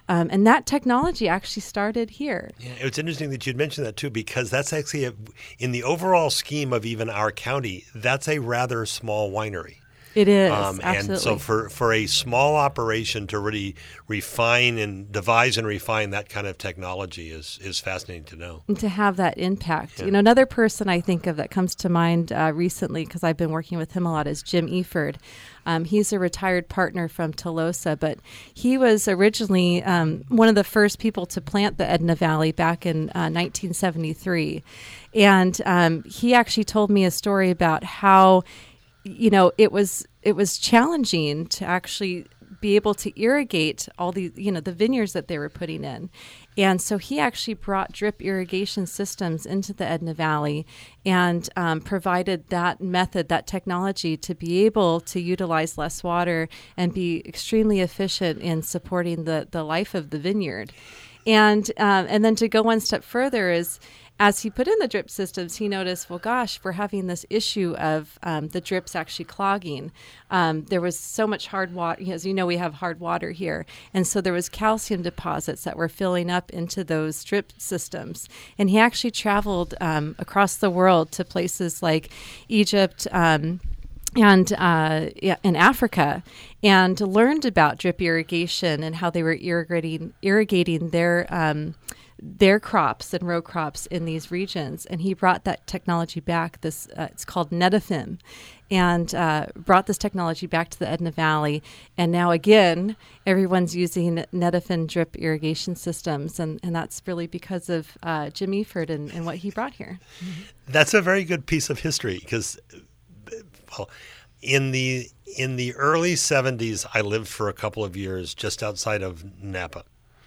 Um, and that technology actually started here. Yeah, it's interesting that you'd mentioned that too, because that's actually, a, in the overall scheme of even our county, that's a rather small winery. It is, um, absolutely. And so for, for a small operation to really refine and devise and refine that kind of technology is, is fascinating to know. And to have that impact. Yeah. You know, another person I think of that comes to mind uh, recently, because I've been working with him a lot, is Jim Eford. Um, he's a retired partner from Tolosa, but he was originally um, one of the first people to plant the Edna Valley back in uh, nineteen seventy-three. And um, he actually told me a story about how, you know, it was it was challenging to actually be able to irrigate all the, you know, the vineyards that they were putting in. And so he actually brought drip irrigation systems into the Edna Valley and um, provided that method, that technology, to be able to utilize less water and be extremely efficient in supporting the, the life of the vineyard. And um, and then to go one step further is, as he put in the drip systems, he noticed, well, gosh, we're having this issue of um, the drips actually clogging. Um, there was so much hard water. As you know, we have hard water here. And so there was calcium deposits that were filling up into those drip systems. And he actually traveled um, across the world to places like Egypt, um, and uh, in Africa, and learned about drip irrigation and how they were irrigating irrigating their um, their crops and row crops in these regions. And he brought that technology back. This uh, it's called Netafim, and uh, brought this technology back to the Edna Valley. And now again, everyone's using Netafim drip irrigation systems, and, and that's really because of uh, Jim Eford and, and what he brought here. That's a very good piece of history, because well, in the in the early seventies, I lived for a couple of years just outside of Napa.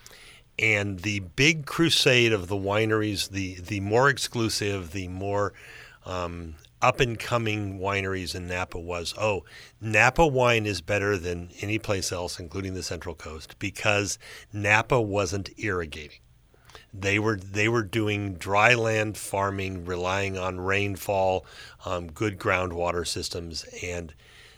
And the big crusade of the wineries, the, the more exclusive, the more um, up-and-coming wineries in Napa was, oh, Napa wine is better than any place else, including the Central Coast, because Napa wasn't irrigating. They were they were doing dry land farming, relying on rainfall, um, good groundwater systems, and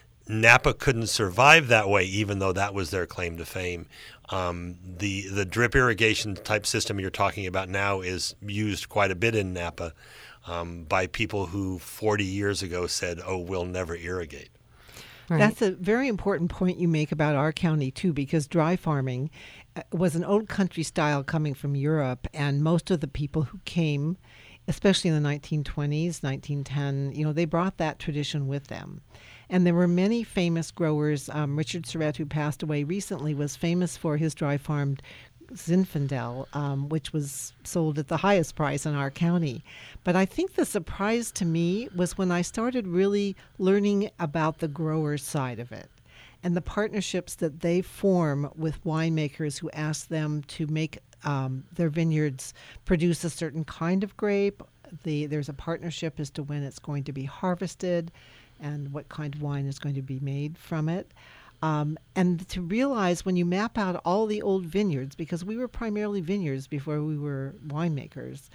Napa couldn't survive that way, even though that was their claim to fame. Um, the the drip irrigation type system you're talking about now is used quite a bit in Napa um, by people who forty years ago said, "Oh, we'll never irrigate." Right. That's a very important point you make about our county, too, because dry farming was an old country style coming from Europe, and most of the people who came, especially in the nineteen twenties, nineteen ten, you know, they brought that tradition with them. And there were many famous growers. Um, Richard Surrett, who passed away recently, was famous for his dry farmed Zinfandel, um, which was sold at the highest price in our county. But I think the surprise to me was when I started really learning about the grower side of it and the partnerships that they form with winemakers who ask them to make um, their vineyards produce a certain kind of grape. The, there's a partnership as to when it's going to be harvested and what kind of wine is going to be made from it. Um, and to realize when you map out all the old vineyards, because we were primarily vineyards before we were winemakers,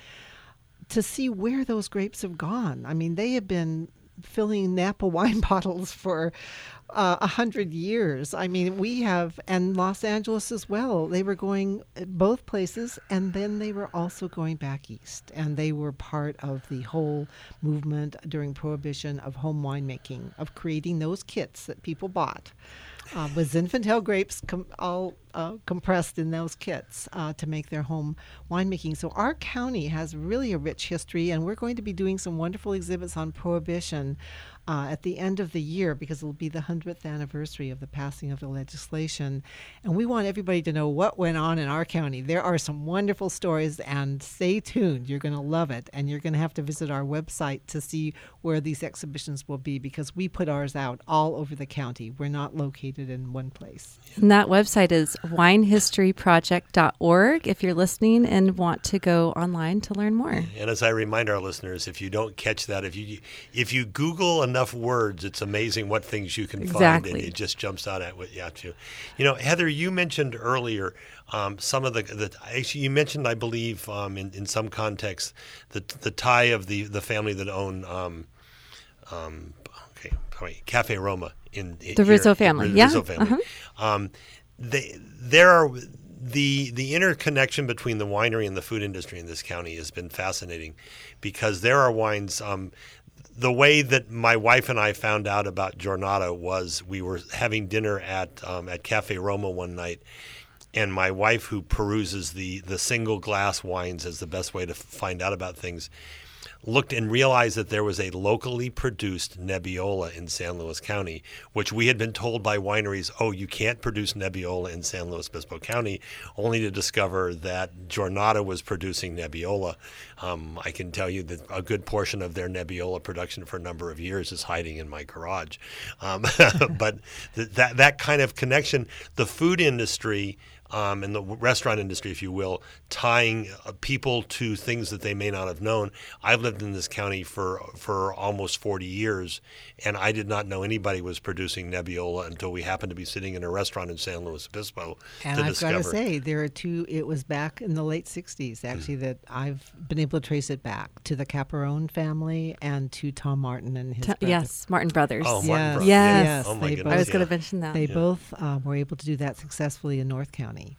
to see where those grapes have gone. I mean, they have been filling Napa wine bottles for uh, a hundred years. I mean, we have, and Los Angeles as well. They were going both places, and then they were also going back east. And they were part of the whole movement during Prohibition of home winemaking, of creating those kits that people bought. Uh, with Zinfandel grapes com- all uh, compressed in those kits uh, to make their home winemaking. So our county has really a rich history, and we're going to be doing some wonderful exhibits on Prohibition uh, at the end of the year, because it will be the hundredth anniversary of the passing of the legislation. And we want everybody to know what went on in our county. There are some wonderful stories, and stay tuned. You're going to love it, and you're going to have to visit our website to see where these exhibitions will be, because we put ours out all over the county. We're not located in one place. And that website is wine history project dot org if you're listening and want to go online to learn more. And as I remind our listeners, if you don't catch that, if you if you Google enough words, it's amazing what things you can Exactly. find, and it just jumps out at at you. You know, Heather, you mentioned earlier um, some of the, the actually you mentioned, I believe, um, in, in some context, the the tie of the, the family that own um, um, okay, sorry, Cafe Roma in, in The here, Rizzo family, the yeah. Rizzo family. Uh-huh. Um, they there are the the interconnection between the winery and the food industry in this county has been fascinating, because there are wines. Um, the way that my wife and I found out about Giornata was we were having dinner at um, at Cafe Roma one night, and my wife, who peruses the the single glass wines as the best way to find out about things, looked and realized that there was a locally produced Nebbiolo in San Luis County, which we had been told by wineries, oh, you can't produce Nebbiolo in San Luis Obispo County, only to discover that Giornata was producing Nebbiolo. Um, I can tell you that a good portion of their Nebbiolo production for a number of years is hiding in my garage. Um, but th- that, that kind of connection, the food industry, Um, and the restaurant industry, if you will, tying uh, people to things that they may not have known. I've lived in this county for for almost forty years, and I did not know anybody was producing Nebbiolo until we happened to be sitting in a restaurant in San Luis Obispo and to I've discover. got to say, there are two, it was back in the late sixties, actually, that I've been able to trace it back to the Caparone family and to Tom Martin and his T- brother. yes, Martin Brothers. Oh, Martin Yes. Brothers. Yes. Yes, Oh, my they goodness. I was yeah. going to mention that. They Yeah. both uh, were able to do that successfully in North County.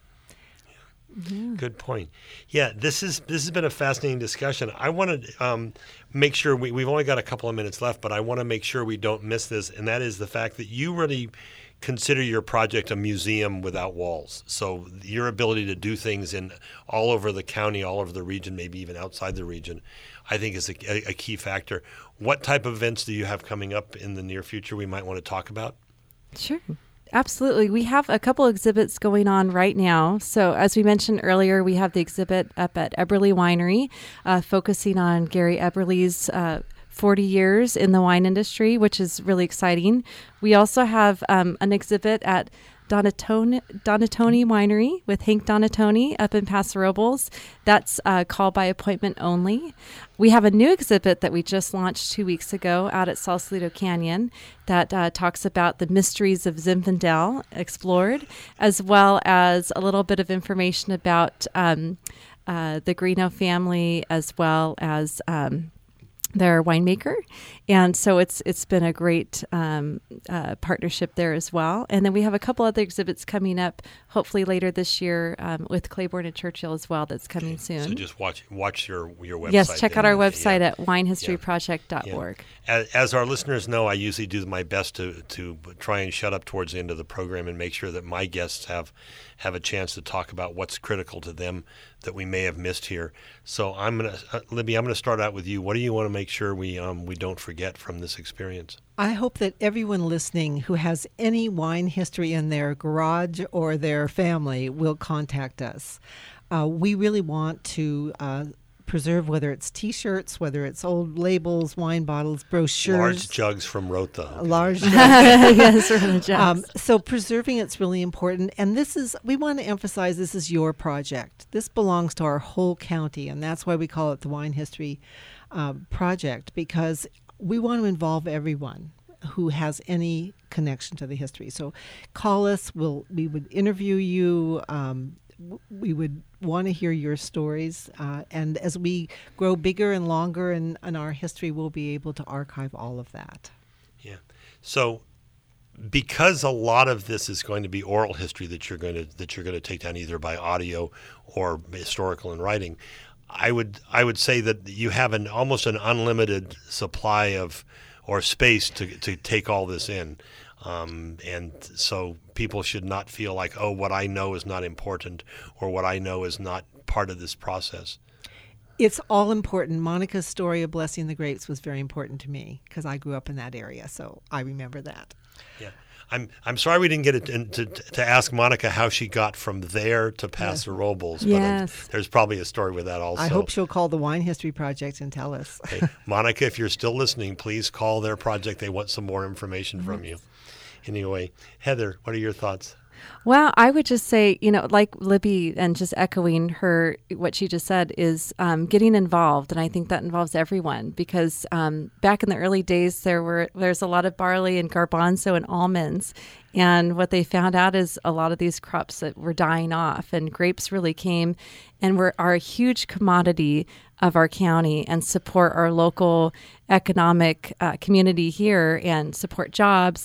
Good point. Yeah, this is this has been a fascinating discussion. I want to um, make sure we, we've only got a couple of minutes left, but I want to make sure we don't miss this, and that is the fact that you really consider your project a museum without walls. So your ability to do things in all over the county, all over the region, maybe even outside the region, I think is a, a, a key factor. What type of events do you have coming up in the near future we might want to talk about? Sure. Absolutely. We have a couple exhibits going on right now. So as we mentioned earlier, we have the exhibit up at Eberly Winery, uh, focusing on Gary Eberly's uh, forty years in the wine industry, which is really exciting. We also have um, an exhibit at Donatoni, Donatoni Winery with Hank Donatoni up in Paso Robles. That's uh, call by appointment only. We have a new exhibit that we just launched two weeks ago out at Sausalito Canyon that uh, talks about the mysteries of Zinfandel explored, as well as a little bit of information about um, uh, the Greeno family, as well as um, their winemaker. And so it's it's been a great um, uh, partnership there as well. And then we have a couple other exhibits coming up, hopefully later this year, um, with Claiborne and Churchill as well. That's coming soon. So just watch watch your your website. Yes, check out then. our website Yeah. at wine history project dot org. Yeah. As, as our listeners know, I usually do my best to to try and shut up towards the end of the program and make sure that my guests have have a chance to talk about what's critical to them that we may have missed here. So I'm gonna, uh, Libby, I'm gonna start out with you. What do you want to make sure we um, we don't forget from this experience? I hope that everyone listening who has any wine history in their garage or their family will contact us. Uh, we really want to uh, preserve, whether it's T-shirts, whether it's old labels, wine bottles, brochures. Large jugs from Rota. Okay. Large Yes, from the jugs. Um, so preserving it's really important. And this is, we want to emphasize this is your project. This belongs to our whole county, and that's why we call it the Wine History uh, Project, because we want to involve everyone who has any connection to the history. So call us. We'll, we would interview you. Um, w- we would want to hear your stories. Uh, and as we grow bigger and longer in, in our history, we'll be able to archive all of that. Yeah. So because a lot of this is going to be oral history that you're going to that you're going to take down either by audio or historical in writing, I would I would say that you have an almost an unlimited supply of or space to to take all this in, um, and so people should not feel like, oh, what I know is not important or what I know is not part of this process. It's all important. Monica's story of blessing the grapes was very important to me because I grew up in that area, so I remember that. Yeah. I'm I'm sorry we didn't get it to, to, to ask Monica how she got from there to Paso Robles. But Yes. there's probably a story with that also. I hope she'll call the Wine History Project and tell us. Okay. Monica, if you're still listening, please call their project. They want some more information Mm-hmm. from you. Anyway, Heather, what are your thoughts? Well, I would just say, you know, like Libby, and just echoing her, what she just said is um, getting involved. And I think that involves everyone because um, back in the early days, there were there's a lot of barley and garbanzo and almonds. And what they found out is a lot of these crops that were dying off, and grapes really came and were are a huge commodity of our county and support our local economic uh, community here and support jobs.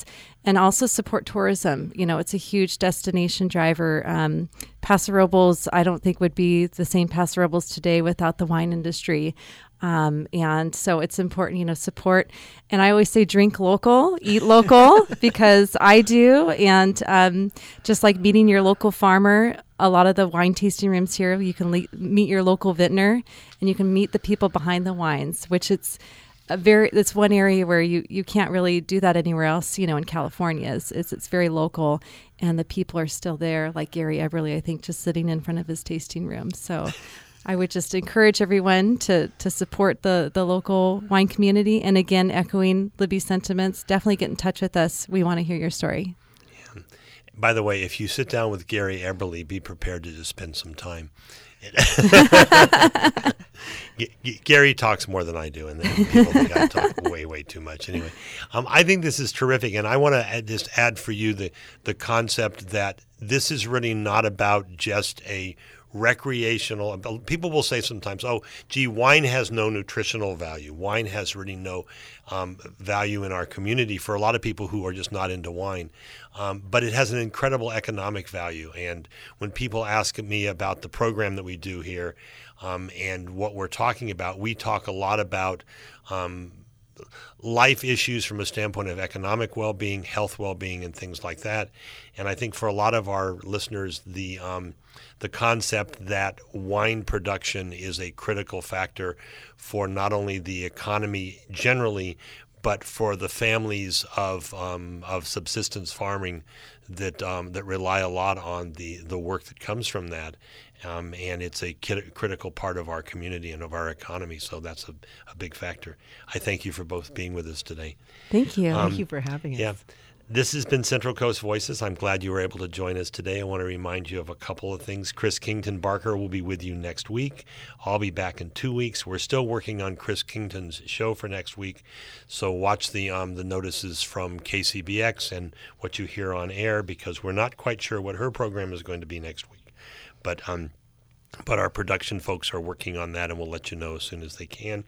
and also support tourism. You know, it's a huge destination driver. Um, Paso Robles, I don't think would be the same Paso Robles today without the wine industry. Um, and so it's important, you know, support. And I always say drink local, eat local, because I do. And um, just like meeting your local farmer, a lot of the wine tasting rooms here, you can le- meet your local vintner, and you can meet the people behind the wines, which it's a very, it's one area where you, you can't really do that anywhere else, you know, in California. It's, it's, it's very local, and the people are still there, like Gary Eberly, I think, just sitting in front of his tasting room. So I would just encourage everyone to to support the, the local wine community. And again, echoing Libby's sentiments, definitely get in touch with us. We want to hear your story. Yeah. By the way, if you sit down with Gary Eberly, be prepared to just spend some time. G- G- Gary talks more than I do, and then people think I talk way, way too much. Anyway, um, I think this is terrific, and I want to add, just add for you the the concept that this is really not about just a recreational. People will say sometimes, oh, gee, wine has no nutritional value. Wine has really no um, value in our community for a lot of people who are just not into wine. Um, but it has an incredible economic value. And when people ask me about the program that we do here um, and what we're talking about, we talk a lot about um, life issues from a standpoint of economic well-being, health well-being, and things like that. And I think for a lot of our listeners, the um, the concept that wine production is a critical factor for not only the economy generally, but for the families of um, of subsistence farming that um, that rely a lot on the, the work that comes from that. Um, and it's a kit- critical part of our community and of our economy, so that's a, a big factor. I thank you for both being with us today. Thank you. Um, Thank you for having us. Yeah. This has been Central Coast Voices. I'm glad you were able to join us today. I want to remind you of a couple of things. Chris Kington Barker will be with you next week. I'll be back in two weeks. We're still working on Chris Kington's show for next week, so watch the um, the notices from K C B X and what you hear on air, because we're not quite sure what her program is going to be next week. But um, but our production folks are working on that, and we'll let you know as soon as they can.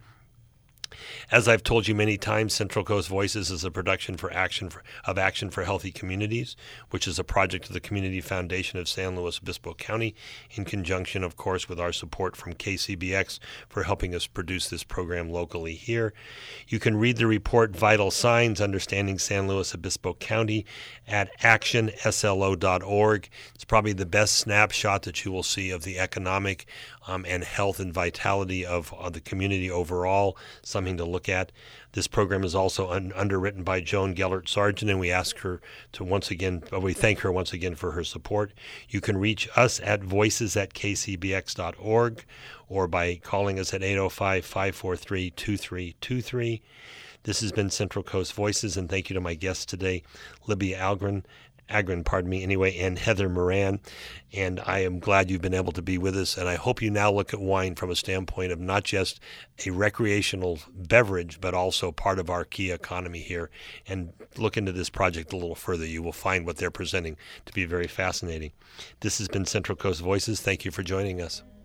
As I've told you many times, Central Coast Voices is a production for Action for, of Action for Healthy Communities, which is a project of the Community Foundation of San Luis Obispo County, in conjunction, of course, with our support from K C B X for helping us produce this program locally here. You can read the report Vital Signs, Understanding San Luis Obispo County at action s l o dot org. It's probably the best snapshot that you will see of the economic um, and health and vitality of, of the community overall. Something to look at. This program is also un- underwritten by Joan Gellert Sargent, and we ask her to once again, well, we thank her once again for her support. You can reach us at voices at k c b x dot org or by calling us at eight oh five, five four three, two three two three. This has been Central Coast Voices, and thank you to my guests today, Libby Algren, Agren, pardon me, anyway, and Heather Moran. And I am glad you've been able to be with us, and I hope you now look at wine from a standpoint of not just a recreational beverage, but also part of our key economy here. And look into this project a little further. You will find what they're presenting to be very fascinating. This has been Central Coast Voices. Thank you for joining us.